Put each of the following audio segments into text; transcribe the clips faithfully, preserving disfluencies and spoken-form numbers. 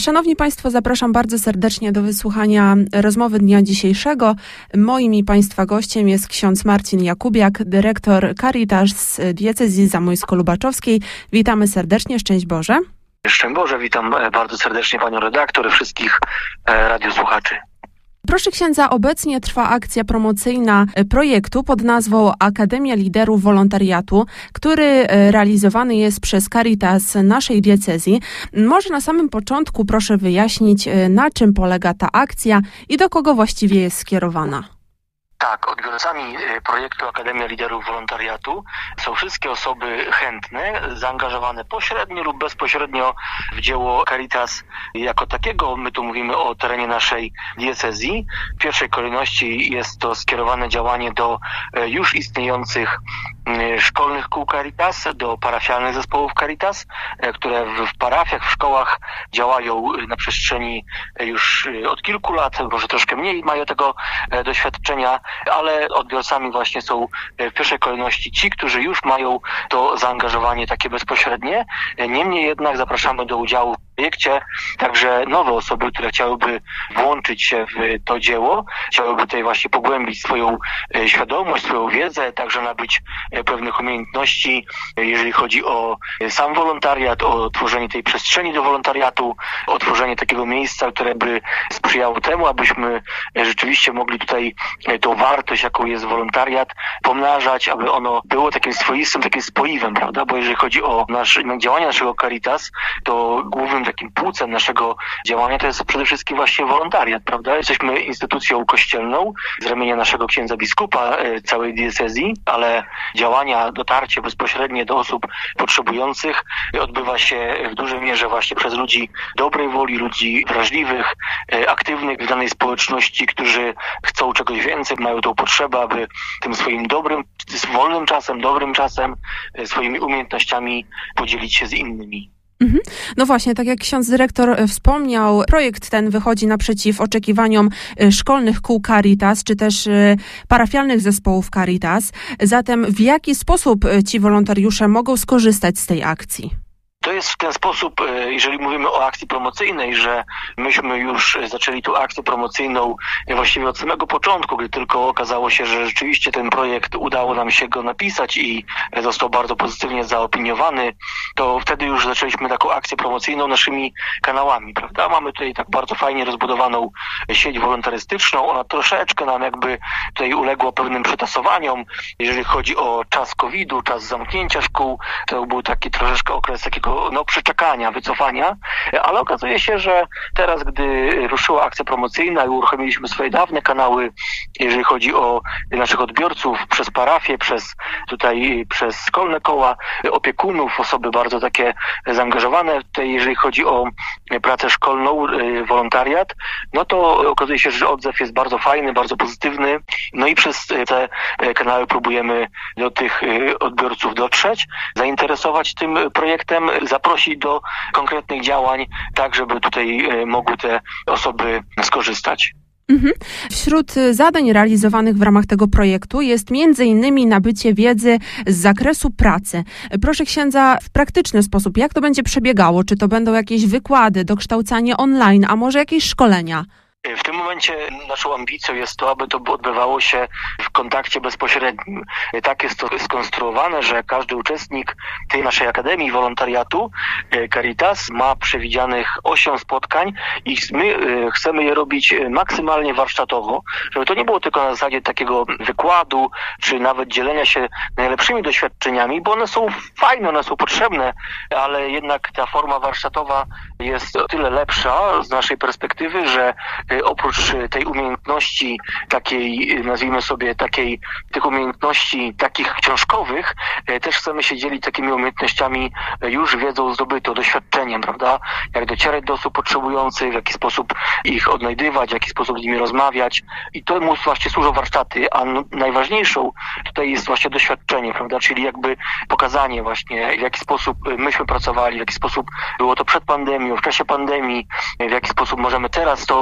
Szanowni Państwo, zapraszam bardzo serdecznie do wysłuchania rozmowy dnia dzisiejszego. Moim i Państwa gościem jest ksiądz Marcin Jakubiak, dyrektor Caritas Diecezji Zamojsko-Lubaczowskiej. Witamy serdecznie, szczęść Boże. Szczęść Boże, witam bardzo serdecznie Panią redaktor i wszystkich radiosłuchaczy. Proszę księdza, obecnie trwa akcja promocyjna projektu pod nazwą Akademia Liderów Wolontariatu, który realizowany jest przez Caritas naszej diecezji. Może na samym początku proszę wyjaśnić, na czym polega ta akcja i do kogo właściwie jest skierowana. Tak, odbiorcami projektu Akademia Liderów Wolontariatu są wszystkie osoby chętne, zaangażowane pośrednio lub bezpośrednio w dzieło Caritas jako takiego. My tu mówimy o terenie naszej diecezji. W pierwszej kolejności jest to skierowane działanie do już istniejących szkolnych kół Caritas, do parafialnych zespołów Caritas, które w parafiach, w szkołach działają na przestrzeni już od kilku lat, może troszkę mniej mają tego doświadczenia, ale odbiorcami właśnie są w pierwszej kolejności ci, którzy już mają to zaangażowanie takie bezpośrednie. Niemniej jednak zapraszamy do udziału w projekcie także nowe osoby, które chciałyby włączyć się w to dzieło, chciałyby tutaj właśnie pogłębić swoją świadomość, swoją wiedzę, także nabyć pewnych umiejętności, jeżeli chodzi o sam wolontariat, o tworzenie tej przestrzeni do wolontariatu, o tworzenie takiego miejsca, które by sprzyjało temu, abyśmy rzeczywiście mogli tutaj tą wartość, jaką jest wolontariat, pomnażać, aby ono było takim swoistym, takim spoiwem, prawda? Bo jeżeli chodzi o nasz, działania naszego Caritas, to głównym takim płucem naszego działania to jest przede wszystkim właśnie wolontariat, prawda? Jesteśmy instytucją kościelną z ramienia naszego księdza biskupa całej diecezji, ale działania, dotarcie bezpośrednie do osób potrzebujących odbywa się w dużej mierze właśnie przez ludzi dobrej woli, ludzi wrażliwych, aktywnych w danej społeczności, którzy chcą czegoś więcej, mają tą potrzebę, aby tym swoim dobrym, wolnym czasem, dobrym czasem, swoimi umiejętnościami podzielić się z innymi. Mhm. No właśnie, tak jak ksiądz dyrektor wspomniał, projekt ten wychodzi naprzeciw oczekiwaniom szkolnych kół Caritas, czy też parafialnych zespołów Caritas. Zatem w jaki sposób ci wolontariusze mogą skorzystać z tej akcji? To jest w ten sposób, jeżeli mówimy o akcji promocyjnej, że myśmy już zaczęli tą akcję promocyjną właściwie od samego początku, gdy tylko okazało się, że rzeczywiście ten projekt udało nam się go napisać i został bardzo pozytywnie zaopiniowany, to wtedy już zaczęliśmy taką akcję promocyjną naszymi kanałami, prawda? Mamy tutaj tak bardzo fajnie rozbudowaną sieć wolontarystyczną, ona troszeczkę nam jakby tutaj uległa pewnym przetasowaniom, jeżeli chodzi o czas kowida, czas zamknięcia szkół, to był taki troszeczkę okres takiego no, przeczekania, wycofania, ale okazuje się, że teraz, gdy ruszyła akcja promocyjna i uruchomiliśmy swoje dawne kanały, jeżeli chodzi o naszych odbiorców przez parafię, przez tutaj, przez szkolne koła, opiekunów, osoby bardzo takie zaangażowane tutaj, jeżeli chodzi o pracę szkolną, wolontariat, no to okazuje się, że odzew jest bardzo fajny, bardzo pozytywny, no i przez te kanały próbujemy do tych odbiorców dotrzeć, zainteresować tym projektem, zaprosić do konkretnych działań, tak żeby tutaj mogły te osoby skorzystać. Mhm. Wśród zadań realizowanych w ramach tego projektu jest między innymi nabycie wiedzy z zakresu pracy. Proszę księdza, w praktyczny sposób, jak to będzie przebiegało? Czy to będą jakieś wykłady, dokształcanie online, a może jakieś szkolenia? W tym momencie naszą ambicją jest to, aby to odbywało się w kontakcie bezpośrednim. Tak jest to skonstruowane, że każdy uczestnik tej naszej Akademii Wolontariatu Caritas ma przewidzianych osiem spotkań i my chcemy je robić maksymalnie warsztatowo, żeby to nie było tylko na zasadzie takiego wykładu, czy nawet dzielenia się najlepszymi doświadczeniami, bo one są fajne, one są potrzebne, ale jednak ta forma warsztatowa jest o tyle lepsza z naszej perspektywy, że oprócz tej umiejętności takiej, nazwijmy sobie takiej, tych umiejętności takich książkowych, też chcemy się dzielić takimi umiejętnościami już wiedzą zdobytą, doświadczeniem, prawda? Jak docierać do osób potrzebujących, w jaki sposób ich odnajdywać, w jaki sposób z nimi rozmawiać. I to mu właśnie służą warsztaty, a najważniejszą tutaj jest właśnie doświadczenie, prawda? Czyli jakby pokazanie właśnie, w jaki sposób myśmy pracowali, w jaki sposób było to przed pandemią, w czasie pandemii, w jaki sposób możemy teraz to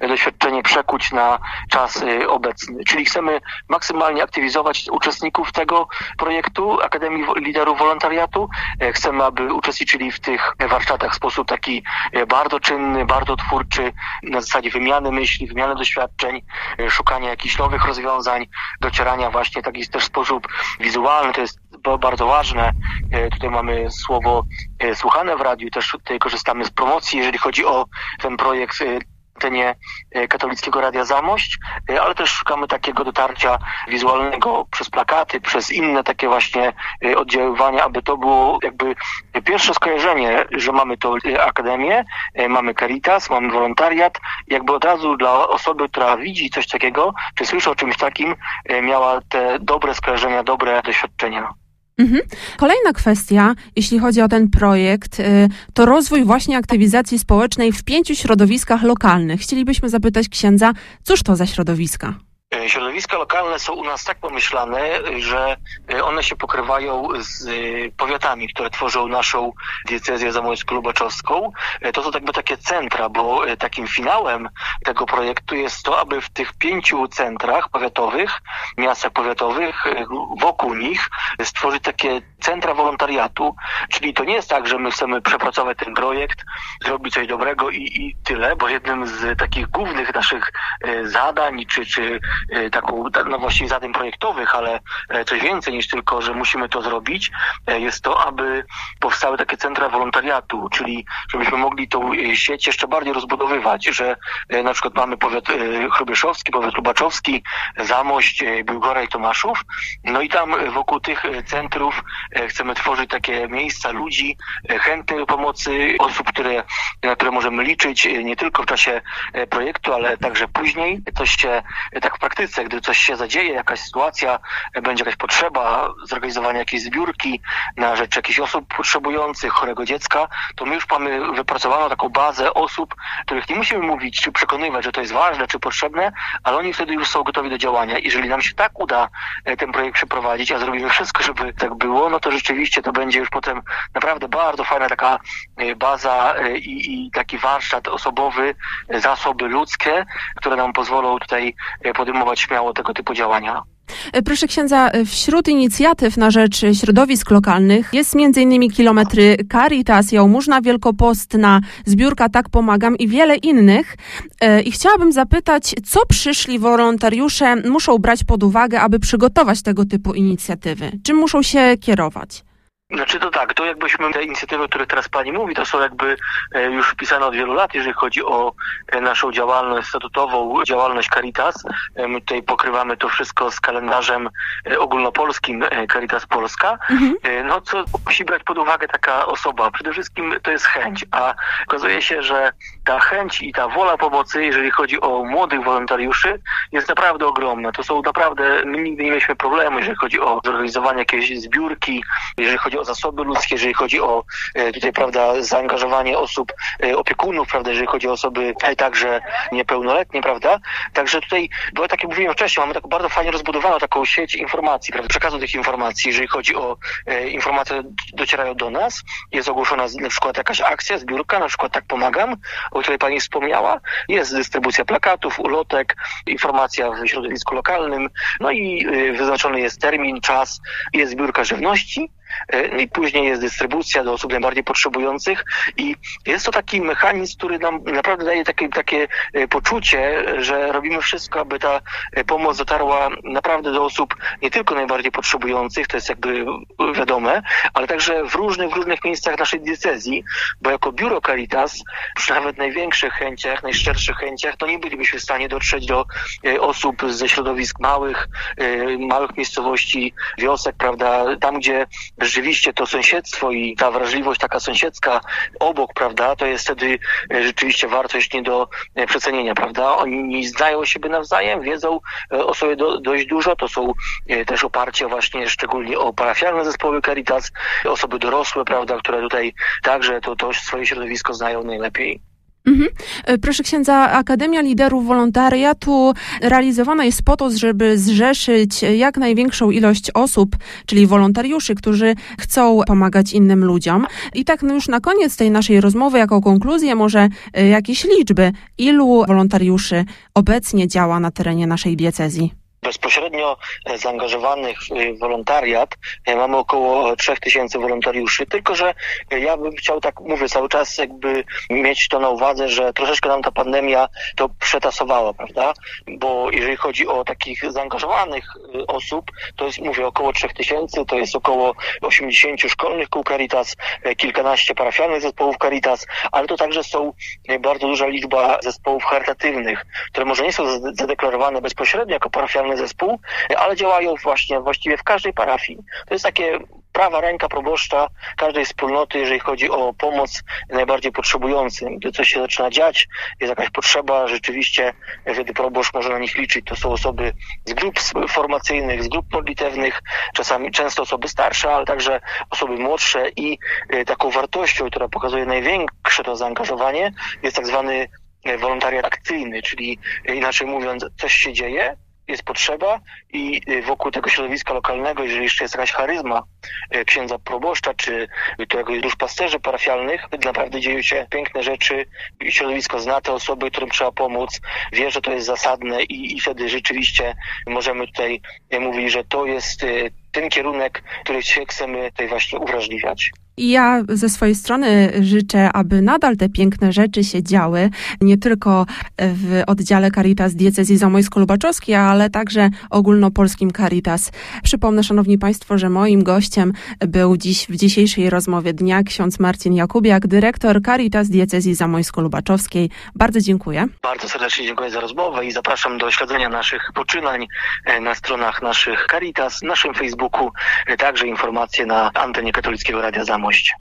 doświadczenie przekuć na czas obecny. Czyli chcemy maksymalnie aktywizować uczestników tego projektu Akademii Liderów Wolontariatu. Chcemy, aby uczestniczyli w tych warsztatach w sposób taki bardzo czynny, bardzo twórczy, na zasadzie wymiany myśli, wymiany doświadczeń, szukania jakichś nowych rozwiązań, docierania właśnie w taki też sposób wizualny. To jest bardzo ważne. Tutaj mamy słowo słuchane w radiu, też tutaj korzystamy z promocji, jeżeli chodzi o ten projekt antenie Katolickiego Radia Zamość, ale też szukamy takiego dotarcia wizualnego przez plakaty, przez inne takie właśnie oddziaływania, aby to było jakby pierwsze skojarzenie, że mamy tą akademię, mamy Caritas, mamy wolontariat, jakby od razu dla osoby, która widzi coś takiego, czy słyszy o czymś takim, miała te dobre skojarzenia, dobre doświadczenia. Mhm. Kolejna kwestia, jeśli chodzi o ten projekt, to rozwój właśnie aktywizacji społecznej w pięciu środowiskach lokalnych. Chcielibyśmy zapytać księdza, cóż to za środowiska? Środowiska lokalne są u nas tak pomyślane, że one się pokrywają z powiatami, które tworzą naszą diecezję zamojsko-lubaczowską. To są jakby takie centra, bo takim finałem tego projektu jest to, aby w tych pięciu centrach powiatowych, miastach powiatowych, wokół nich stworzyć takie centra wolontariatu. Czyli to nie jest tak, że my chcemy przepracować ten projekt, zrobić coś dobrego i, i tyle, bo jednym z takich głównych naszych zadań, czy, czy taką, no właściwie zadań projektowych, ale coś więcej niż tylko, że musimy to zrobić, jest to, aby powstały takie centra wolontariatu, czyli żebyśmy mogli tą sieć jeszcze bardziej rozbudowywać, że na przykład mamy powiat chrubieszowski, powiat lubaczowski, Zamość, Biłgora i Tomaszów, no i tam wokół tych centrów chcemy tworzyć takie miejsca ludzi chętnych do pomocy, osób, które, na które możemy liczyć nie tylko w czasie projektu, ale także później. Coś się tak w praktyce, gdy coś się zadzieje, jakaś sytuacja, będzie jakaś potrzeba zorganizowania jakiejś zbiórki na rzecz jakichś osób potrzebujących, chorego dziecka, to my już mamy wypracowaną taką bazę osób, których nie musimy mówić, czy przekonywać, że to jest ważne, czy potrzebne, ale oni wtedy już są gotowi do działania. Jeżeli nam się tak uda ten projekt przeprowadzić, a zrobimy wszystko, żeby tak było, no to rzeczywiście to będzie już potem naprawdę bardzo fajna taka baza i, i taki warsztat osobowy, zasoby ludzkie, które nam pozwolą tutaj podejmować śmiało tego typu działania. Proszę księdza, wśród inicjatyw na rzecz środowisk lokalnych jest między innymi Kilometry Caritas, Jałmużna Wielkopostna, Zbiórka Tak Pomagam i wiele innych. I chciałabym zapytać, co przyszli wolontariusze muszą brać pod uwagę, aby przygotować tego typu inicjatywy? Czym muszą się kierować? Znaczy to tak, to jakbyśmy te inicjatywy, o których teraz Pani mówi, to są jakby już wpisane od wielu lat, jeżeli chodzi o naszą działalność statutową, działalność Caritas. My tutaj pokrywamy to wszystko z kalendarzem ogólnopolskim Caritas Polska. Mhm. No co musi brać pod uwagę taka osoba? Przede wszystkim to jest chęć, a okazuje się, że ta chęć i ta wola pomocy, jeżeli chodzi o młodych wolontariuszy, jest naprawdę ogromna. To są naprawdę, my nigdy nie mieliśmy problemu, jeżeli chodzi o zorganizowanie jakiejś zbiórki, jeżeli chodzi o zasoby ludzkie, jeżeli chodzi o tutaj, prawda, zaangażowanie osób, opiekunów, prawda, jeżeli chodzi o osoby także niepełnoletnie, prawda. Także tutaj, bo tak jak mówiłem wcześniej, mamy taką bardzo fajnie rozbudowaną taką sieć informacji, prawda, przekazu tych informacji, jeżeli chodzi o e, informacje docierają do nas. Jest ogłoszona na przykład jakaś akcja, zbiórka, na przykład Tak Pomagam, o której Pani wspomniała. Jest dystrybucja plakatów, ulotek, informacja w środowisku lokalnym, no i e, wyznaczony jest termin, czas, jest zbiórka żywności. No i później jest dystrybucja do osób najbardziej potrzebujących i jest to taki mechanizm, który nam naprawdę daje takie, takie poczucie, że robimy wszystko, aby ta pomoc dotarła naprawdę do osób nie tylko najbardziej potrzebujących, to jest jakby wiadome, ale także w różnych, w różnych miejscach naszej diecezji, bo jako biuro Caritas, przy nawet największych chęciach, najszczerszych chęciach, to nie bylibyśmy w stanie dotrzeć do osób ze środowisk małych, małych miejscowości, wiosek, prawda, tam gdzie rzeczywiście to sąsiedztwo i ta wrażliwość taka sąsiedzka obok, prawda, to jest wtedy rzeczywiście wartość nie do przecenienia, prawda. Oni znają siebie nawzajem, wiedzą o sobie do, dość dużo, to są też oparcie właśnie szczególnie o parafialne zespoły Caritas, osoby dorosłe, prawda, które tutaj także to, to swoje środowisko znają najlepiej. Mhm. Proszę księdza, Akademia Liderów Wolontariatu realizowana jest po to, żeby zrzeszyć jak największą ilość osób, czyli wolontariuszy, którzy chcą pomagać innym ludziom. I tak no już na koniec tej naszej rozmowy, jako konkluzję, może jakieś liczby, ilu wolontariuszy obecnie działa na terenie naszej diecezji? Bezpośrednio zaangażowanych w wolontariat mamy około trzech tysięcy wolontariuszy, tylko że ja bym chciał, tak mówię cały czas, jakby mieć to na uwadze, że troszeczkę nam ta pandemia to przetasowała, prawda? Bo jeżeli chodzi o takich zaangażowanych osób, to jest, mówię, około trzech tysięcy, to jest około osiemdziesięciu szkolnych kół Caritas, kilkanaście parafialnych zespołów Caritas, ale to także są bardzo duża liczba zespołów charytatywnych, które może nie są zadeklarowane bezpośrednio jako parafialne zespół, ale działają właśnie właściwie w każdej parafii. To jest takie prawa ręka proboszcza każdej wspólnoty, jeżeli chodzi o pomoc najbardziej potrzebującym. Gdy coś się zaczyna dziać, jest jakaś potrzeba, rzeczywiście wtedy proboszcz może na nich liczyć. To są osoby z grup formacyjnych, z grup modlitewnych, czasami często osoby starsze, ale także osoby młodsze i taką wartością, która pokazuje największe to zaangażowanie, jest tak zwany wolontariat akcyjny, czyli inaczej mówiąc, coś się dzieje, jest potrzeba i wokół tego środowiska lokalnego, jeżeli jeszcze jest jakaś charyzma księdza proboszcza, czy to jakichś duszpasterzy parafialnych, naprawdę dzieją się piękne rzeczy, środowisko zna te osoby, którym trzeba pomóc, wie, że to jest zasadne i, i wtedy rzeczywiście możemy tutaj mówić, że to jest ten kierunek, który się chcemy tutaj właśnie uwrażliwiać. I ja ze swojej strony życzę, aby nadal te piękne rzeczy się działy, nie tylko w oddziale Caritas Diecezji Zamojsko-Lubaczowskiej, ale także ogólnopolskim Caritas. Przypomnę, szanowni państwo, że moim gościem był dziś w dzisiejszej rozmowie dnia ksiądz Marcin Jakubiak, dyrektor Caritas Diecezji Zamojsko-Lubaczowskiej. Bardzo dziękuję. Bardzo serdecznie dziękuję za rozmowę i zapraszam do śledzenia naszych poczynań na stronach naszych Caritas, naszym Facebooku, także informacje na antenie Katolickiego Radia Zamość.